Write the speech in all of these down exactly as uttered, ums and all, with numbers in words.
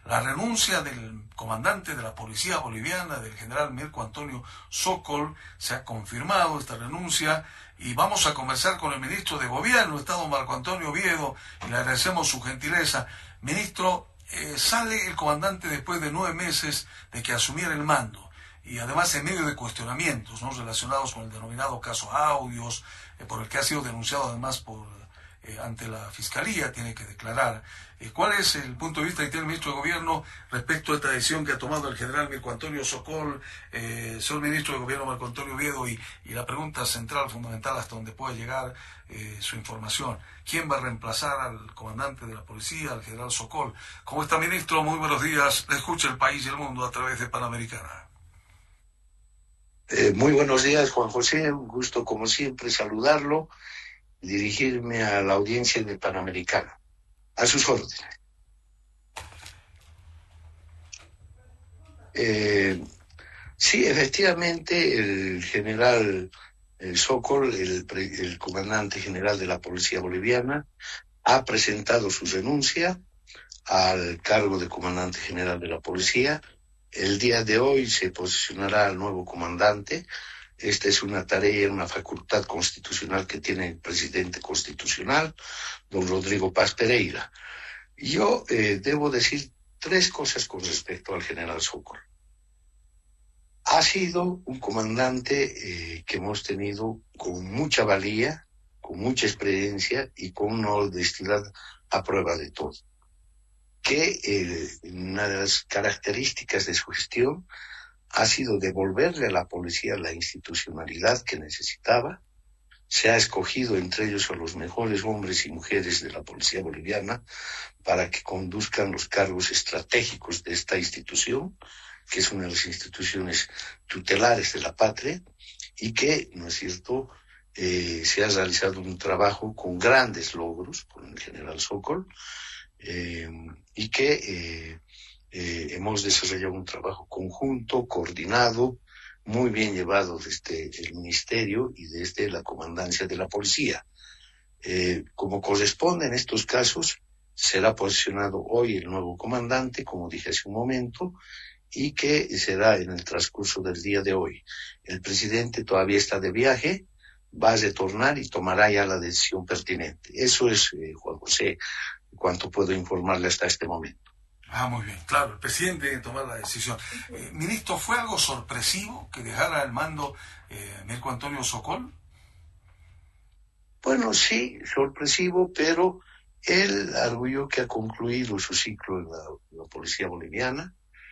la renuncia del comandante de la policía boliviana, del general Mirko Antonio Sokol. Se ha confirmado esta renuncia y vamos a conversar con el ministro de Gobierno, Estado Marco Antonio Oviedo, y le agradecemos su gentileza. Ministro, eh, sale el comandante después de nueve meses de que asumiera el mando, y además en medio de cuestionamientos, ¿no?, relacionados con el denominado caso Audios, eh, por el que ha sido denunciado además por eh, ante la Fiscalía, tiene que declarar. Eh, ¿Cuál es el punto de vista que tiene el ministro de Gobierno respecto a esta decisión que ha tomado el general Mirko Antonio Sokol, eh, señor ministro de Gobierno Marco Antonio Oviedo, y, y la pregunta central, fundamental, hasta donde pueda llegar eh, su información? ¿Quién va a reemplazar al comandante de la policía, al general Sokol? ¿Cómo está, ministro? Muy buenos días. Le escucha el país y el mundo a través de Panamericana. Eh, muy buenos días, Juan José. Un gusto, como siempre, saludarlo y dirigirme a la audiencia de Panamericana. A sus órdenes. Eh, sí, efectivamente, el general el Sokol, el, el comandante general de la Policía Boliviana, ha presentado su renuncia al cargo de comandante general de la Policía. El día de hoy se posicionará el nuevo comandante. Esta es una tarea, una facultad constitucional que tiene el presidente constitucional, don Rodrigo Paz Pereira. Yo eh, debo decir tres cosas con respecto al general Sokol. Ha sido un comandante eh, que hemos tenido con mucha valía, con mucha experiencia y con una honestidad a prueba de todo. Que eh, una de las características de su gestión ha sido devolverle a la policía la institucionalidad que necesitaba. Se ha escogido entre ellos a los mejores hombres y mujeres de la policía boliviana para que conduzcan los cargos estratégicos de esta institución, que es una de las instituciones tutelares de la patria, y que, ¿no es cierto?, eh, se ha realizado un trabajo con grandes logros con el general Sokol, eh, y que eh, eh, hemos desarrollado un trabajo conjunto, coordinado, muy bien llevado desde el ministerio y desde la comandancia de la policía. Eh, como corresponde en estos casos, será posicionado hoy el nuevo comandante, como dije hace un momento, y que será en el transcurso del día de hoy. El presidente todavía está de viaje, va a retornar y tomará ya la decisión pertinente. Eso es, eh, Juan José, cuanto puedo informarle hasta este momento. Ah, muy bien, claro, el presidente debe tomar la decisión. Eh, ministro, ¿fue algo sorpresivo que dejara el mando eh, Mirko Antonio Sokol? Bueno, sí, sorpresivo, pero él arguyó que ha concluido su ciclo en la, en la policía boliviana,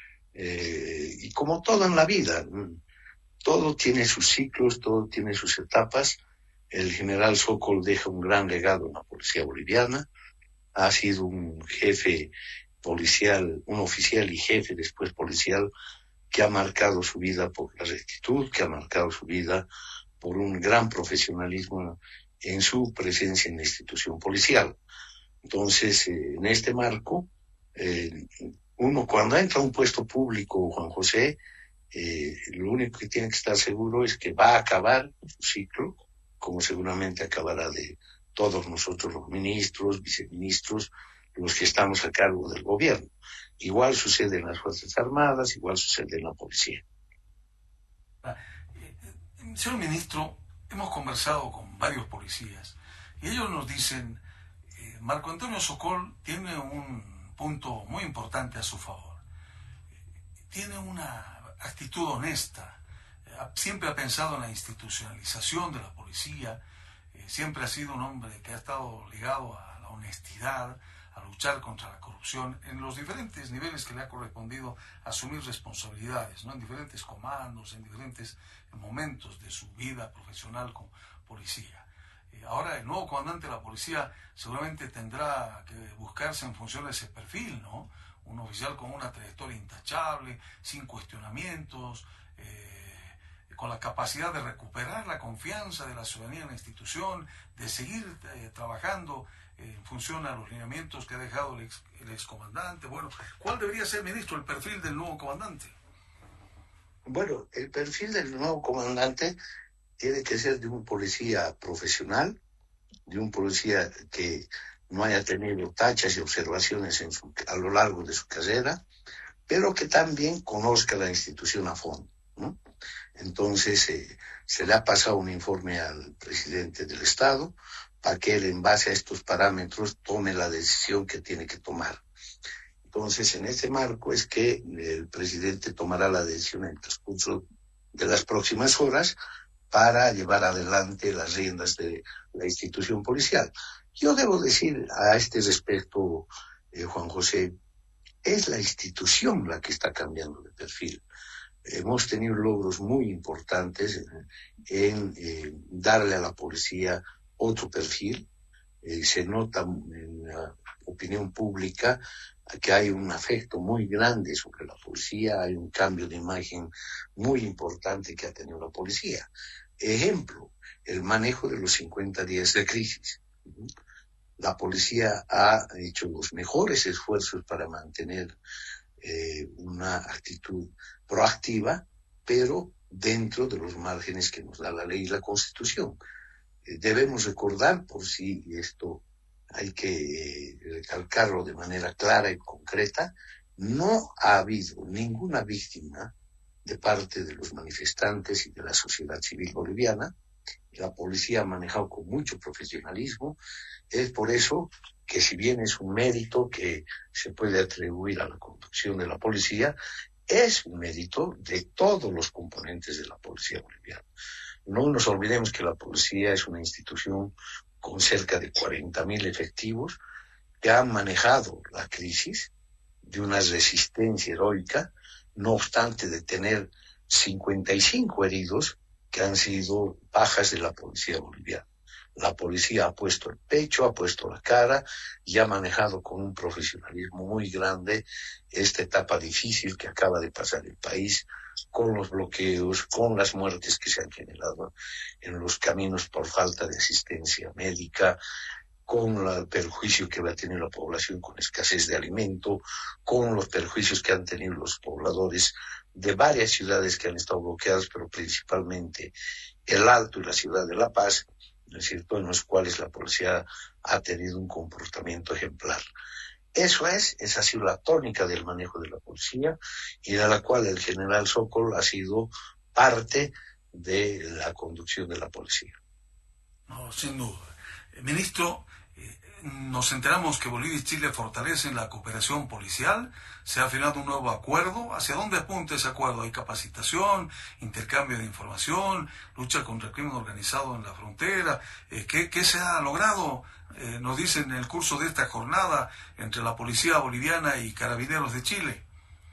eh, y como todo en la vida, todo tiene sus ciclos, todo tiene sus etapas. El general Sokol deja un gran legado en la policía boliviana, ha sido un jefe policial, un oficial y jefe después policial, que ha marcado su vida por la rectitud, que ha marcado su vida por un gran profesionalismo en su presencia en la institución policial. Entonces, eh, en este marco, eh, uno cuando entra a un puesto público, Juan José, eh, lo único que tiene que estar seguro es que va a acabar su ciclo, como seguramente acabará de todos nosotros los ministros, viceministros, los que estamos a cargo del gobierno. Igual sucede en las Fuerzas Armadas, igual sucede en la policía. Ah, eh, eh, señor ministro, hemos conversado con varios policías y ellos nos dicen, eh, Marco Antonio Sokol tiene un punto muy importante a su favor. Tiene una actitud honesta, eh, siempre ha pensado en la institucionalización de la policía, eh, siempre ha sido un hombre que ha estado ligado a la honestidad, a luchar contra la corrupción en los diferentes niveles que le ha correspondido asumir responsabilidades, ¿no?, en diferentes comandos, en diferentes momentos de su vida profesional como policía. Eh, ahora el nuevo comandante de la policía seguramente tendrá que buscarse en función de ese perfil, ¿no? Un oficial con una trayectoria intachable, sin cuestionamientos, eh, con la capacidad de recuperar la confianza de la ciudadanía en la institución, de seguir eh, trabajando en función a los lineamientos que ha dejado el, ex, el excomandante. Bueno, ¿cuál debería ser, ministro, el perfil del nuevo comandante? Bueno, el perfil del nuevo comandante tiene que ser de un policía profesional, de un policía que no haya tenido tachas y observaciones en su, a lo largo de su carrera, pero que también conozca la institución a fondo, ¿no? Entonces, eh, se le ha pasado un informe al presidente del Estado para que él, en base a estos parámetros, tome la decisión que tiene que tomar. Entonces, en este marco es que el presidente tomará la decisión en el transcurso de las próximas horas para llevar adelante las riendas de la institución policial. Yo debo decir a este respecto, eh, Juan José, es la institución la que está cambiando de perfil. Hemos tenido logros muy importantes en, en eh, darle a la policía otro perfil. Eh, se nota en la opinión pública que hay un afecto muy grande sobre la policía, hay un cambio de imagen muy importante que ha tenido la policía. Ejemplo, el manejo de los cincuenta días de crisis. La policía ha hecho los mejores esfuerzos para mantener eh, una actitud proactiva, pero dentro de los márgenes que nos da la ley y la Constitución. Eh, debemos recordar, por si esto hay que eh, recalcarlo de manera clara y concreta, no ha habido ninguna víctima de parte de los manifestantes y de la sociedad civil boliviana. La policía ha manejado con mucho profesionalismo. Es por eso que, si bien es un mérito que se puede atribuir a la conducción de la policía, es un mérito de todos los componentes de la policía boliviana. No nos olvidemos que la policía es una institución con cerca de cuarenta mil efectivos que han manejado la crisis de una resistencia heroica, no obstante de tener cincuenta y cinco heridos que han sido bajas de la policía boliviana. La policía ha puesto el pecho, ha puesto la cara y ha manejado con un profesionalismo muy grande esta etapa difícil que acaba de pasar el país, con los bloqueos, con las muertes que se han generado en los caminos por falta de asistencia médica, con el perjuicio que va a tener la población con escasez de alimento, con los perjuicios que han tenido los pobladores de varias ciudades que han estado bloqueadas, pero principalmente el Alto y la ciudad de La Paz, ¿no es cierto?, en los cuales la policía ha tenido un comportamiento ejemplar. Eso es, esa ha sido la tónica del manejo de la policía y de la cual el general Sokol ha sido parte de la conducción de la policía. No, sin duda. Ministro, eh, nos enteramos que Bolivia y Chile fortalecen la cooperación policial. Se ha firmado un nuevo acuerdo. ¿Hacia dónde apunta ese acuerdo? ¿Hay capacitación, intercambio de información, lucha contra el crimen organizado en la frontera? Eh, ¿qué, ¿Qué se ha logrado? Eh, nos dicen en el curso de esta jornada entre la policía boliviana y carabineros de Chile.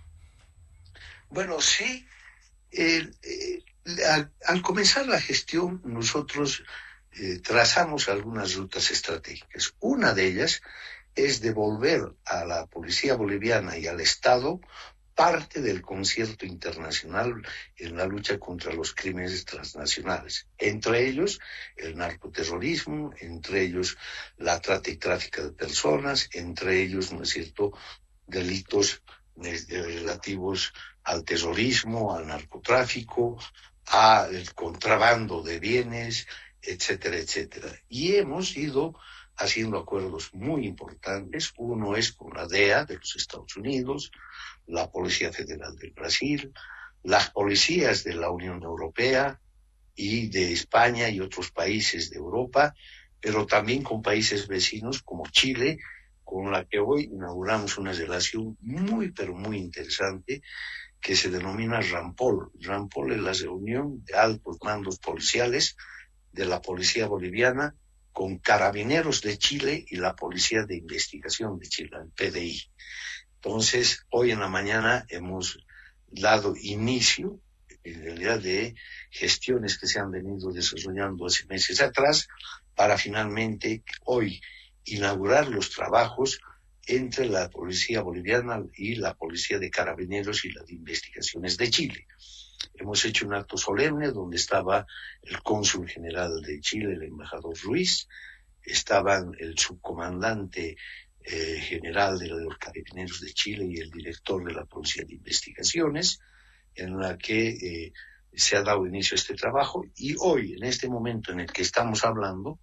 Bueno, sí. Eh, eh, al, al comenzar la gestión, nosotros eh, trazamos algunas rutas estratégicas. Una de ellas es devolver a la policía boliviana y al Estado parte del concierto internacional en la lucha contra los crímenes transnacionales, entre ellos el narcoterrorismo, entre ellos la trata y tráfico de personas, entre ellos, ¿no es cierto?, delitos relativos al terrorismo, al narcotráfico, al contrabando de bienes, etcétera, etcétera. Y hemos ido haciendo acuerdos muy importantes. Uno es con la D E A de los Estados Unidos, la Policía Federal del Brasil, las policías de la Unión Europea y de España y otros países de Europa, pero también con países vecinos como Chile, con la que hoy inauguramos una relación muy, pero muy interesante que se denomina RAMPOL. RAMPOL es la reunión de altos mandos policiales de la policía boliviana con carabineros de Chile y la Policía de Investigación de Chile, el P D I. Entonces, hoy en la mañana hemos dado inicio, en realidad, de gestiones que se han venido desarrollando hace meses atrás, para finalmente hoy inaugurar los trabajos entre la policía boliviana y la policía de carabineros y la de investigaciones de Chile. Hemos hecho un acto solemne donde estaba el cónsul general de Chile, el embajador Ruiz, estaban el subcomandante eh, general de los carabineros de Chile y el director de la policía de investigaciones, en la que eh, se ha dado inicio a este trabajo, y hoy, en este momento en el que estamos hablando,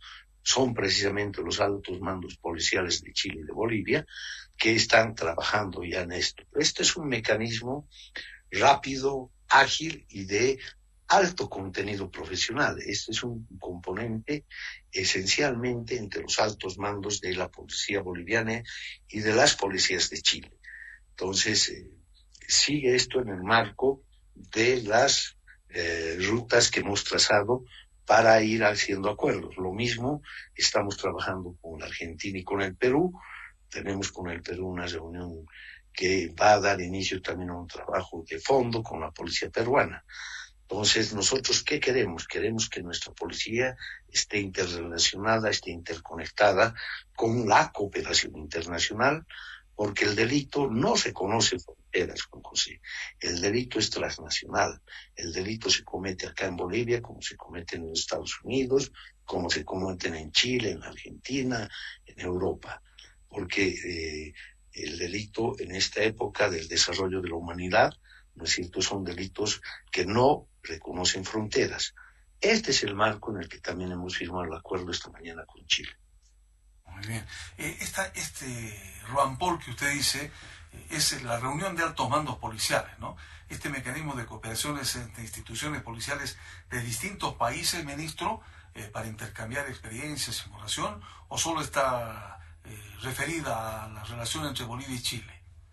son precisamente los altos mandos policiales de Chile y de Bolivia que están trabajando ya en esto. Este es un mecanismo rápido, ágil y de alto contenido profesional. Este es un componente esencialmente entre los altos mandos de la policía boliviana y de las policías de Chile. Entonces, eh, sigue esto en el marco de las eh, rutas que hemos trazado para ir haciendo acuerdos. Lo mismo estamos trabajando con la Argentina y con el Perú. Tenemos con el Perú una reunión que va a dar inicio también a un trabajo de fondo con la policía peruana. Entonces, nosotros, ¿qué queremos? Queremos que nuestra policía esté interrelacionada, esté interconectada con la cooperación internacional, porque el delito no se conoce fronteras, Juan José. El delito es transnacional. El delito se comete acá en Bolivia, como se comete en los Estados Unidos, como se cometen en Chile, en Argentina, en Europa. Porque eh, el delito en esta época del desarrollo de la humanidad, ¿no es cierto?, son delitos que no reconocen fronteras. Este es el marco en el que también hemos firmado el acuerdo esta mañana con Chile. Muy bien. Eh, esta, este RUANPOL que usted dice eh, es la reunión de altos mandos policiales, ¿no? Este mecanismo de cooperaciones entre instituciones policiales de distintos países, ministro, eh, para intercambiar experiencias, información, o solo está eh, referida a la relación entre Bolivia y Chile.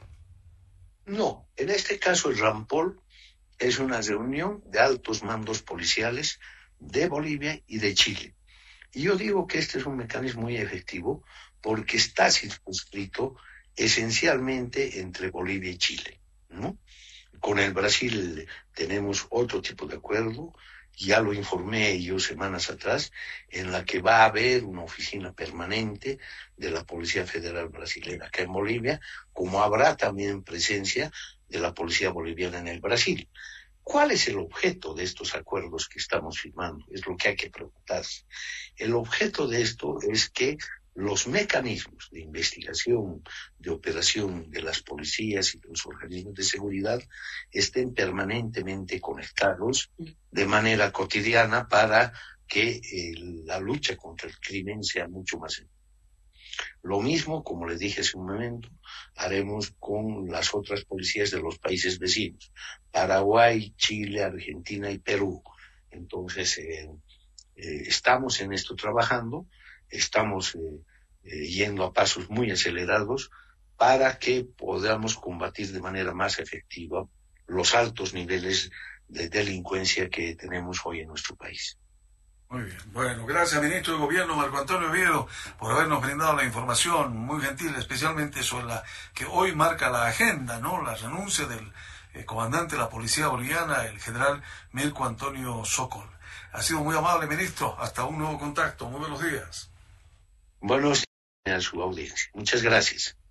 No, en este caso el RUANPOL es una reunión de altos mandos policiales de Bolivia y de Chile. Y yo digo que este es un mecanismo muy efectivo porque está circunscrito esencialmente entre Bolivia y Chile, ¿no? Con el Brasil tenemos otro tipo de acuerdo, ya lo informé yo semanas atrás, en la que va a haber una oficina permanente de la Policía Federal Brasileña acá en Bolivia, como habrá también presencia de la Policía Boliviana en el Brasil. ¿Cuál es el objeto de estos acuerdos que estamos firmando? Es lo que hay que preguntarse. El objeto de esto es que los mecanismos de investigación, de operación de las policías y de los organismos de seguridad estén permanentemente conectados de manera cotidiana para que eh, la lucha contra el crimen sea mucho más efectiva. Lo mismo, como les dije hace un momento, haremos con las otras policías de los países vecinos, Paraguay, Chile, Argentina y Perú. Entonces, eh, eh, estamos en esto trabajando, estamos eh, eh, yendo a pasos muy acelerados para que podamos combatir de manera más efectiva los altos niveles de delincuencia que tenemos hoy en nuestro país. Muy bien. Bueno, gracias, ministro de Gobierno Marco Antonio Oviedo, por habernos brindado la información muy gentil, especialmente sobre la que hoy marca la agenda, ¿no? La renuncia del eh, comandante de la Policía Boliviana, el general Marco Antonio Sokol. Ha sido muy amable, ministro. Hasta un nuevo contacto. Muy buenos días. Buenos días a su audiencia. Muchas gracias.